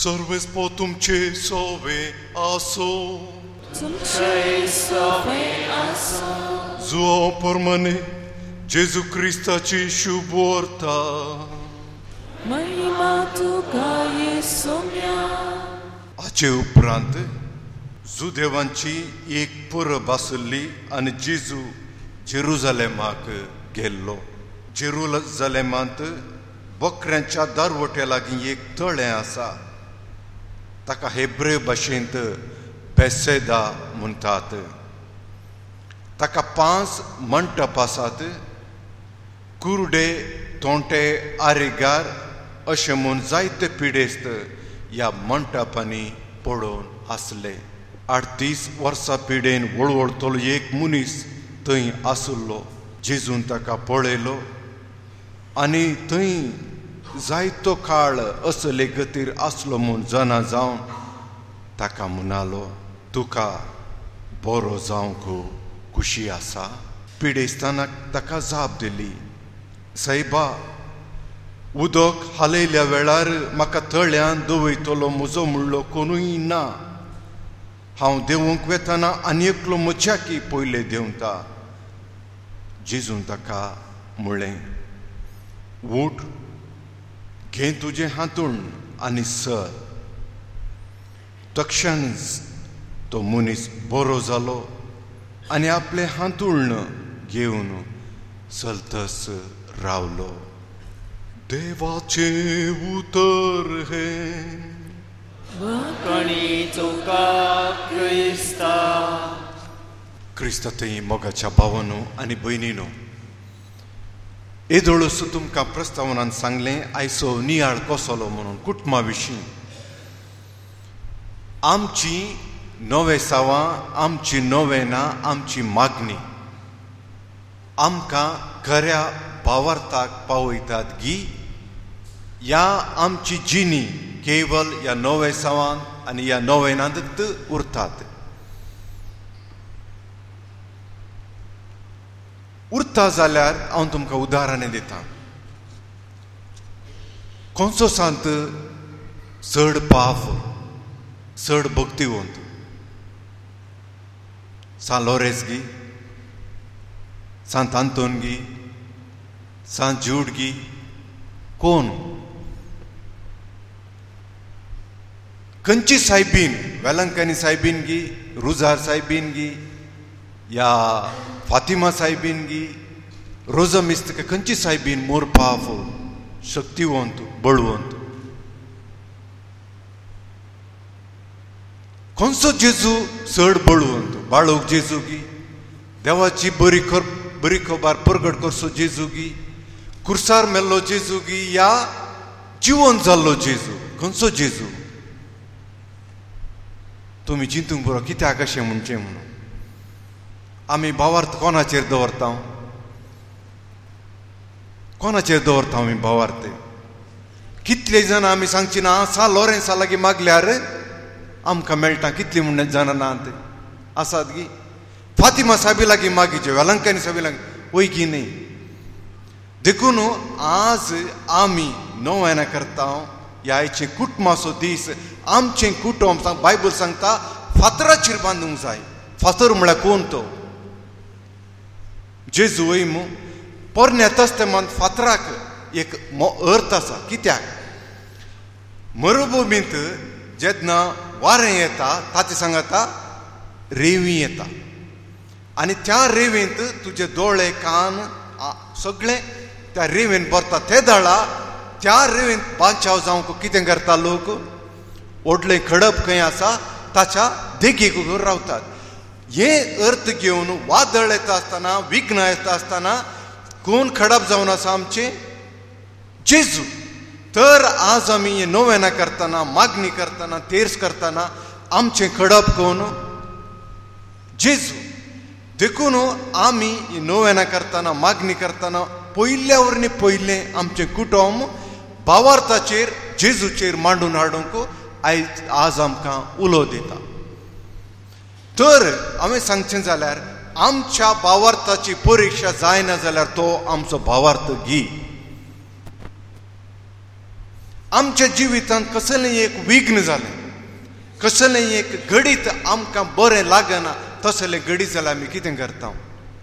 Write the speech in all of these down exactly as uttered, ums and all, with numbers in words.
सर्वेस्पो तुमचे सोवे आसो, तुमचे सोवे आसो. जुओ परमने जेजू क्रिस्ताची शुभ वार्ता. महिमा तुका येसुम्या. हाचे उपरांत जुदेवांची एक परब आसली आनी जेजू जेरुजालेमाक गेल्लो. जेरुजालेमांत बकऱ्यांच्या दारवट्या लागीं एक तळें आसा. ताका हेब्रे भाशेंत बेसेदा म्हणटात. ताका पांच मंटप आसात. कुर्डे, तोंटे, आरेगार अशें म्हूण जायते पिडेस्त ह्या मंटपांनी पडोवन आसले. अडतीस वर्सां पिडेन वळवळतलो एक मनीस थंय आसलो. जेजून ताका पळयलो आनी थंय जायतो काळ असले गतीर आसलो म्हूण जाणा जावन ताका म्हणालो, तुका बरो जावंक खुशी आसा. पिडेस्तानाक ताका जाप दिली, सायबा, उदक हालयल्या वेळार म्हाका तळ्यान दवयतलो म्हजो म्हणलो कोणूय ना. हांव देवूंक वेताना आनी एकलो मच्याकी पयले देंवता. जेजून ताका म्हणलें, उठ, घे तुजें हातूण आनी सर. तक्षणच तो मनीस बरो जालो आनी आपलें हातूण घेवन चलतस रावलो. देवाचे उतर हे. वखणी तुका क्रिस्ता. क्रिस्तातय मोगाच्या भावांनो आनी भयणींनो, येदोळस तुमकां प्रस्तावनान सांगलें आयचो नियाळ कोसलो म्हणून कुटुंबा विशीं. आमची नवेसांवां, आमची नोवेनां, आमची मागणी आमकां खऱ्या भावार्थाक पावयतात गी, ह्या आमची जिणी केवल ह्या नवेसांवान आनी ह्या नोवेनांत उरतात. उरता जाल्यार हांव तुमकां उदाहरणां दितां. खंयचो सांत चड पाफ, चड भक्तिवंत? सांत लोरेस गी, सांत आंतोन गी, सांत जूड गी, कोण? खंयची सायबीन, वेलंकनी सायबीन गी, रुजार सायबीन गी, या फातिमा सायबीन गी, रोजा मिस्तिका, खंयची सायबीन मोर पावरफुल, शक्तिवंत, बळवंत? खंयचो जेजू चड बळवंत? बाळूक जेजू गी, देवाची बरी कर बरी खबर प्रगट करचो जेजू गी, कुर्सार मेल्लो जेजू गी, या जिवंत जाल्लो जेजू? खंयचो जेजू? तुमी चिंतूंक बरो कित्याक अशें म्हणचें म्हणून. आमी भावार्थ कोणाचेर दवरता? कोणाचेर दवरता आमी भावार्थ? कितले जाण आमी सांगची ना सा लॉरेन्सा लागीं मागल्यार आमकां मेळटा, कितली म्हणून जाणां ना ते आसात गी. फातिमा साबी लागीं मागीचे, वेलंकनी साबी लागीं वयगी न्ही. देखून आज आमी नोवेनां करता ह्या आयचे कुटुंबाचो दीस. आमचें कुटुंब बायबल सांगता फातराचेर बांदूंक जाय. फातर म्हळ्यार कोण तो? जेजू वयम पोरण्या तस्तेमांत फातराक एक अर्थ आसा. कित्याक? मरुभुमींत जेन्ना वारें येता ताचे सांगता रेंवी येता आनी त्या रेंवेंत तुजे दोळे, कान सगळें त्या रेंवेंत भरता. ते दाळा त्या रेंवेंत बांचाव जावंक कितें करता लोक? व्हडलें खडप खंय आसा ताच्या देगेक रावतात. हे अर्थ घेवन वादळ येता आसतना, विघ्न येता आसतना कोण खडप जावन आसा? आमचें जेजू. तर आज आमी हे नोवेनां करतना, मागणी करतना, तेर्स करतना आमचें खडप कोण? जेजू. देखून आमी ही नोवेनां करतना, मागणी करतना पयल्या वरनी पयलें आमचें कुटुंब भावार्थाचेर, जेजूचेर मांडून हाडूंक आयज आज आमकां उलो दिता. तर आमी सांगचें जाल्यार आमच्या भावार्थाची परीक्षा जायना जाल्यार तो आमचो भावार्थ गी. आमच्या जिवितांत कसलें एक विघ्न जालें, कसलें एक घडीत आमकां बरें लागना, तसलें घडीत जाल्यार आमी कितें करता?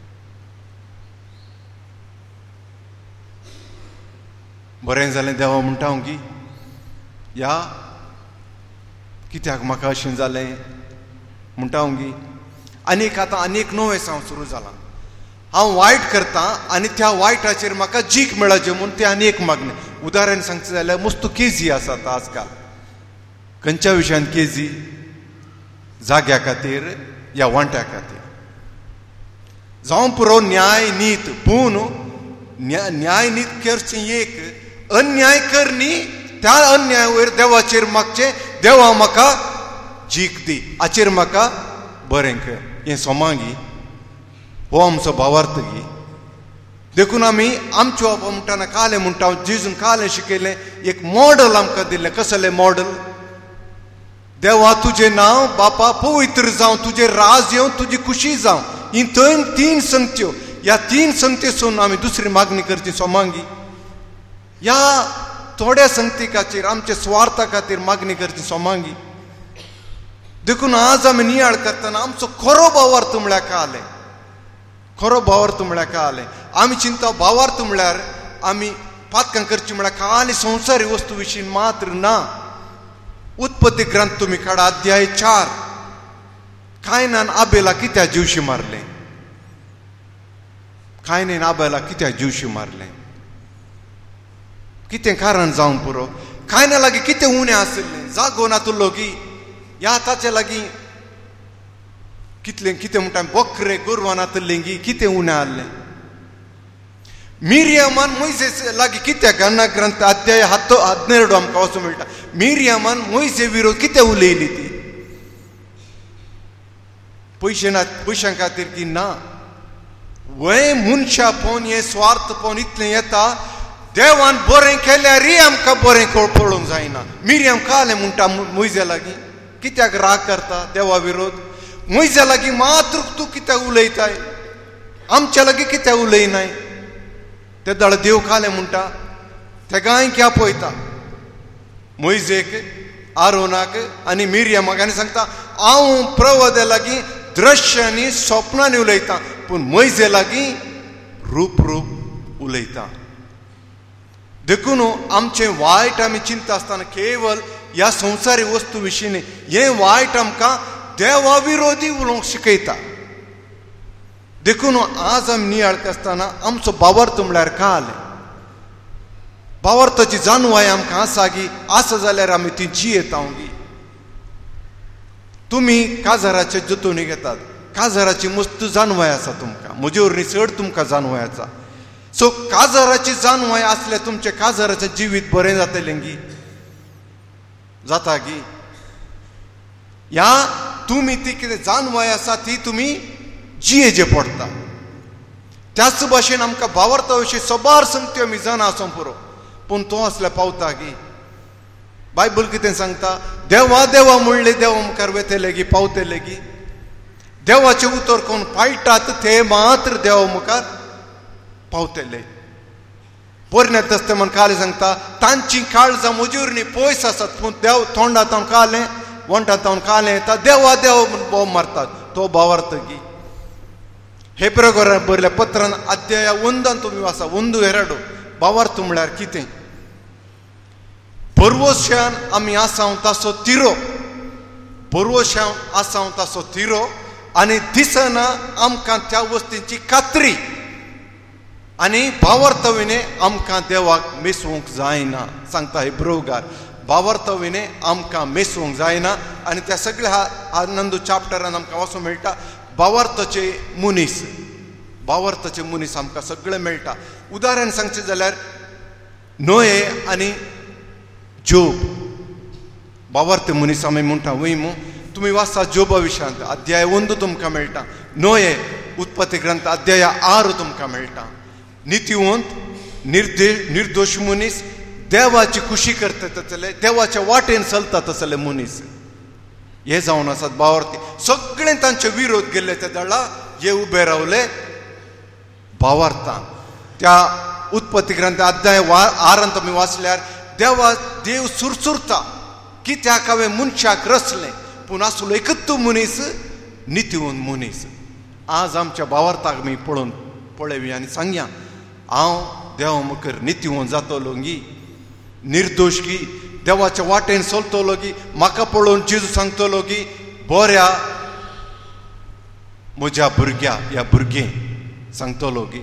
बरें जालें देवा म्हणटा हांव की या कित्याक म्हाका अशें जालें म्हणटा हांव की आनीक आतां आनीक नवें जावं सुरू जालां. हांव वायट करतां आनी त्या वायटाचेर म्हाका जीख मेळचे म्हूण तें आनी एक मागणें. उदाहरण सांगचें जाल्यार मस्तू केजी आसात आजकाल. खंयच्या विशयान केजी? जाग्या खातीर या वांट्या खातीर. जावं पुरो न्याय नीत, पूण न्याय नीत करचें एक, अन्याय करनी त्या अन्याय वयर देवाचेर मागचें, देवा म्हाका जीख दी, हाचेर म्हाका बरें कर, हें सोमागी. हो आमचो भावार्थ गी. देखून आमी आमच्या बाबा म्हणटाना कालें म्हणटा, जेजून कालें शिकयलें, एक मॉडल आमकां दिल्लें. कसलें मॉडल? देवा तुजें नांव बापा पवित्र जावं, तुजें राज येवं, तुजी खुशी जावं. ही थंय तीन संगत्यो. ह्या तीन संगतेसून आमी दुसरी मागणी करची सोमांगी. ह्या थोड्या संगती खातीर, आमच्या स्वार्था खातीर मागणी करची सोमांगी. देखून आज आमी नियाळ करतना आमचो खरो भावार्थ म्हळ्यार कालें. खरो भावार्थ म्हळ्यार कालें. आमी चिंता भावार्थ म्हळ्यार आमी पातकां करची म्हळ्यार खाली संवसारी वस्तू विशीं मात्र ना. उत्पत्ती ग्रंथ तुम्ही काढा, अध्याय चार. कायनान आबेला कित्या जीवशी मारलें? कायनान आबेला कित्या जीवशी मारलें? कितें कारण जावं पुरो? कायना लागीं कितें उणें आसलें? जागो नातुल्लो की ह्या ताचे लागीं कितलें कितें म्हणटा, बकरे गोरवां नातल्लीं गी कितें उणें आहलें? मिरियामान मोइसेस लागीं कित्याक? गन्ना ग्रंथ अध्याय हत्तो हदिनेरडो आमकां वचूंक मेळटा. मिरियामान मोइसे विरोध कितें उलयली ती? पयशे ना, पयशां खातीर की ना. वय मनशा पोवन हे स्वार्थ पोवन इतलें येता. देवान बरें केल्यारय आमकां बरें पळोवंक जायना. मिरियाम कालें म्हणटा मोइसे लागीं, कित्याक राग करता देवा विरोध? मोइसे लागीं मात्र तूं कित्याक उलयताय, आमच्या लागीं कित्याक उलयनाय? ते दाळ देव कालें म्हणटा, तेगांय क्या पळयता मोइसेक, आरोनाक आनी मिरियामाक, आनी सांगता हांव प्रवदे लागीं दृश्य आनी स्वप्नांनी उलयतां, पूण मोइसे लागीं रूप रूप उलयतां. देखून आमचें वायट आमी चिंता आसतना केवळ ह्या संवसारी वस्तू विशीं न्ही, हें वायट आमकां देवा विरोधी उलोवंक शिकयता. देखून आज आमी नियाळ आसतना आमचो भावार्थ म्हळ्यार कालें. भावार्थाची जाणवाय आमकां आसा गी? आसा जाल्यार आमी ती जियेता गी. तुमी काजाराचे जतोनी घेतात, काजाराची मस्त जाणवाय आसा तुमकां, म्हजे वरवीं चड तुमकां जाणवाय आसा. सो काजाराची जाणवाय आसल्यार तुमचें काजाराचें जिवीत बरें जातलें गी? जाता गी? ह्या तुमी ती कितें जाणवाय आसा ती तुमी जियेचे पडटा. त्याच भाशेन आमकां भावार्था विशीं सबार संगत्यो आमी जाणा आसूं पुरो, पूण तो असल्यार पावता गी? बायबल कितें सांगता? देवा देवा म्हणले देवा मुखार वेतले गी, पावतले गी. देवाचें उतर कोण पाळटात ते मात्र देवा मुखार पावतले. पोरण्या तस्तेमान कालें सांगता, तांची काळजां म्हजे वरवीं पयस आसात, पूण देव तोंडांत कालें वंटांत कालें येता, देवा देवा म्हूण बोब मारतात. तो भावार्थ गी? हेब्रेयकांक बरयल्या पत्रान अध्याय ಒಂದಾನ್ तुमी वाचा, ಒಂದು ಎರಡು. भावार्थ म्हळ्यार कितें? पर्वशान आमी आसां तासो तिरो, पर्वशान आसां तासो तिरो, आनी दिसना आमकां त्या वस्तींची खात्री. आनी भावार्थ विनें आमकां देवाक मेसवंक जायना, सांगता हेब्रेयकार. भावार्थ विनें आमकां मेसवंक जायना. आनी त्या सगळ्या आनंद चॅप्टरान आमकां वचूंक मेळटा. भावार्थाचे मनीस, भावार्थाचे मनीस आमकां सगळें मेळटा. उदाहरण सांगचें जाल्यार नोए आनी जोब. भावार्थ मनीस आमी म्हणटा वयमू. तुमी वाचा जोबा विशयांत अध्याय ಒಂದು तुमकां मेळटा. नोए उत्पत्ती ग्रंथ अध्याय आறு तुमकां मेळटा. नितीवंत, निर्दे निर्दोश मनीस, देवाची खुशी करता तसले, देवाच्या वाटेन चलता तसले मनीस हे जावन आसात भावार्थी. सगळें तांचे विरोध गेले ते दळा हे उबे रावले भावार्थान. त्या उत्पत्ती ग्रंथ अध्याय वा आरान तुमी वाचल्यार देवा देव सुरसुरता कित्याक हांवें मनशाक रचलें पूण आसलो एकच मनीस नितीवन मनीस. आज आमच्या भावार्थाक आमी पळोवन पळयवी आनी सांगया हांव देवा मुखार नितीवन जातलो गी, निर्दोश गी, देवाच्या वाटेन चलतलो गी. म्हाका पळोवन जेजू सांगतलो की बऱ्या म्हज्या भुरग्या ह्या भुरगें सांगतलो की.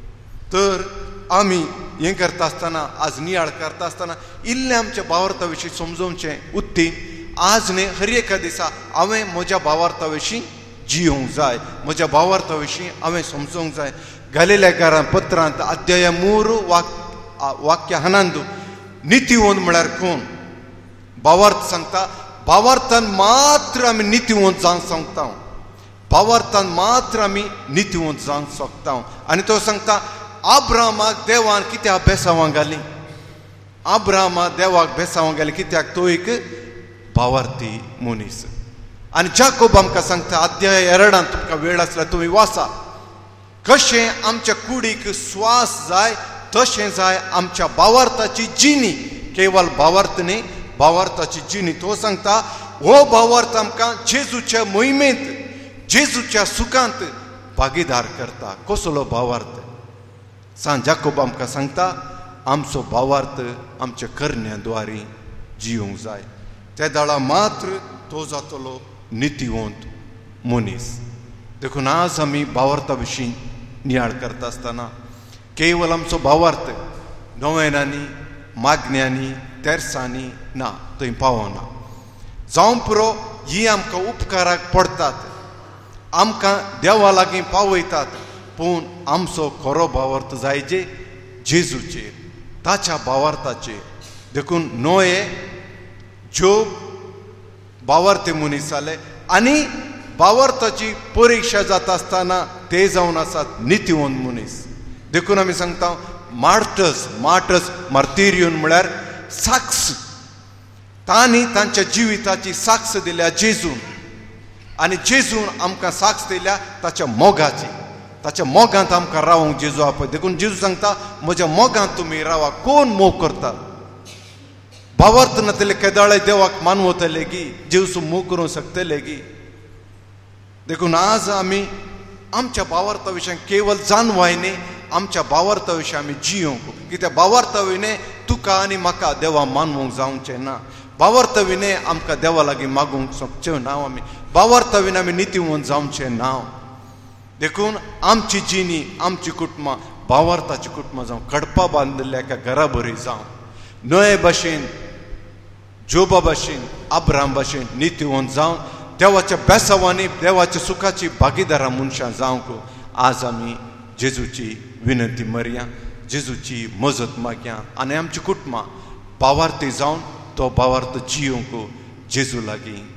तर आमी हें करता आसतना आज नियाळ करता आसतना इल्लें आमच्या भावार्था विशीं समजोवचें उक्ती. आज न्ही हर एका दिसा हांवें म्हज्या भावार्था विशीं जियोंक जाय, म्हज्या भावार्था विशीं हांवें समजोवंक जाय. गलिलेकारां पत्रांत अध्याय मूर वाक वाक्य हानांदू नितीवन म्हळ्यार कोण? भावार्थ सांगता भावार्थान मात्र आमी नितीवंत जावंक सांगता. भावार्थान मात्र आमी नितीवंत जावंक सोदता. आनी तो सांगता आब्रामाक देवान कित्याक बेसांवां घाली? आब्रामाक देवाक बेसांवां घाली कित्याक तो एक भावार्थी मनीस. आनी जाकोब आमकां सांगता अध्याय एरडान तुमकां वेळ आसल्यार तुमी वाचा. कशें आमच्या कुडीक स्वास जाय तशें जाय आमच्या भावार्थाची जिणी. केवळ भावार्थ न्ही, भावार्थाची जिणी. तो सांगता हो भावार्थ आमकां जेजूच्या मोहिमेंत जेजूच्या सुखांत भागीदार करता. कसलो भावार्थ? सांग जाकोब आमकां सांगता आमचो भावार्थ आमच्या करण्याद्वारे जियोंक जाय. त्या दाळा मात्र तो जातलो नितीवंत मनीस. देखून आज आमी भावार्था विशीं नियाळ करता आसतना केवळ आमचो भावार्थ नोवेनांनी मागण्यांनी तेर्सांनी ना थंय पावना. जावं पुरो ही आमकां उपकाराक पडटात, आमकां देवा लागीं पावयतात, पूण आमचो खरो भावार्थ जायजे जेजूचेर, ताच्या भावार्थाचेर. देखून नोये जोब भावार्थी मनीस जाले आनी भावार्थाची परिक्षा जाता आसतना ते जावन आसात नितीवंत मनीस. देखून आमी सांगता मार्टर्स मार्टर्स मार्तिरियन म्हळ्यार साक्ष. तांणी तांच्या जिविताची साक्ष दिल्या जेजून आनी जेजून आमकां साक्ष दिल्या ताच्या मोगाची. ताच्या मोगांत आमकां रावंक जेजू आपय. देखून जेजू सांगता म्हज्या मोगांत तुमी रावा. कोण मोग करता? भावार्थ नातले केदाळे देवाक मानवतले गी, जेजू मोग करूंक शकतले गी. देखून आज आमी आमच्या भावार्था विशयी केवळ जाणवायने आमच्या भावार्था विशीं आमी जियोंक. कित्याक भावार्था विने तुका आनी म्हाका देवा मानवंक जावचें ना. भावार्था विने आमकां देवा लागीं मागूंक शकचें ना. आमी भावार्था विने आमी नितीवंत जावचें ना. देखून आमची जिणी आमची कुटुंबां भावार्थाची कुटुंबां जावं, कडपा बांदिल्ल्या एका घरा बरी जावं, नोये भाशेन जोबा भाशेन अब्राम भाशेन नितीवंत जावं, देवाच्या बेसावांनी देवाच्या सुखाची भागीदारां मनशां जावंक आज आमी जेजूची विनंती मारया, जेजूची मजत मागया आनी आमची कुटुंबां भावार्थी जावन तो भावार्थ जियोंक जेजू लागीं